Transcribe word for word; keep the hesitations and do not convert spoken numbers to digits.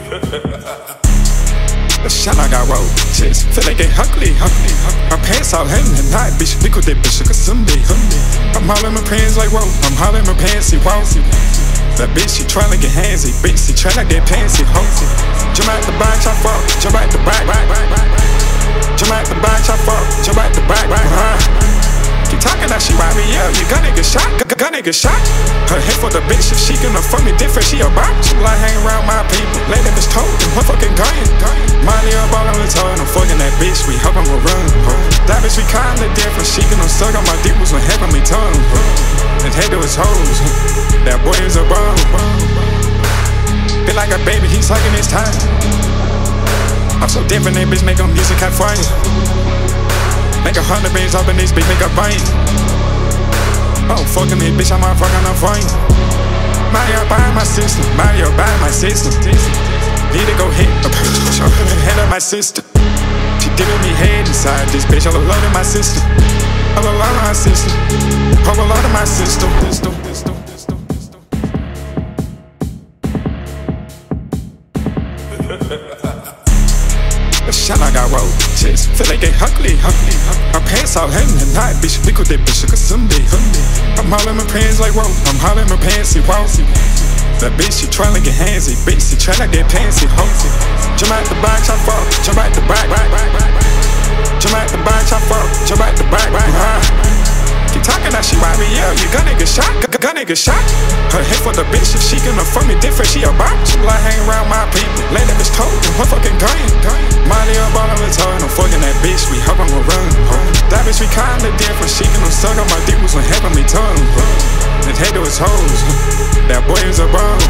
The shot I got rolled, chest feel like it ugly, ugly. My pants all hanging at night, bitch. Pick with that bitch like a Sunday. I'm hollering my pants like whoa. I'm hollering my pants, he walls. That bitch, she tryna get handsy, bitch. She tryna get pantsy, hosey. Jump out the back, chop up. Jump out the back, jump out the back, chop up. Jump out the back, keep talking that she ride me up. You gonna get shot, gonna get shot. Her head for the bitch, if she gonna fuck me different, she a bop. She like hang around my people, lay that bitch told them, her fucking gun. Molly up all on the toe, and I'm fucking that bitch. We hope I'm gonna run. That bitch, we kinda different. She gonna suck on my dick, was when heaven me tongue. And head to his hoes, that boy is a bum. Feel like a baby, he's sucking his time. I'm so different, that bitch make her music hot fire. Make a hundred bands up in this bitch, make a bite. Oh, fucking this bitch, I'm out fucking a fine. Mario buy my system, Mario buy my system. Need to go hit a head of my sister. She giving me head inside this bitch, all alone in my system. All alone in my system. All alone in my system. Pistol, pistol, pistol, pistol. The shot I got rolled, chest feel like it ugly, ugly. My pants all hanging at night, bitch. Pick with that bitch like a Sunday. I'm hollering my pants like whoa. I'm hollering my pants, he walls. That bitch, she tryna get handsy, bitch. She tryna get pantsy, hosey. Jump out the back, chop up. Jump out the back, jump out the back, chop up. Jump out the back, keep talking that she ride me up. You gonna get shot, gonna get shot. Her head for the bitch, if she gonna fuck me different, she a bop. She like hang around my people, lay that bitch told them, her fucking gun. Molly up all on the toe, and I'm fucking that bitch. We hope I'm gonna run. That bitch, we kinda different. She gonna suck on my dick, was when heaven me tongue. And head to his hoes, that boy is a bum.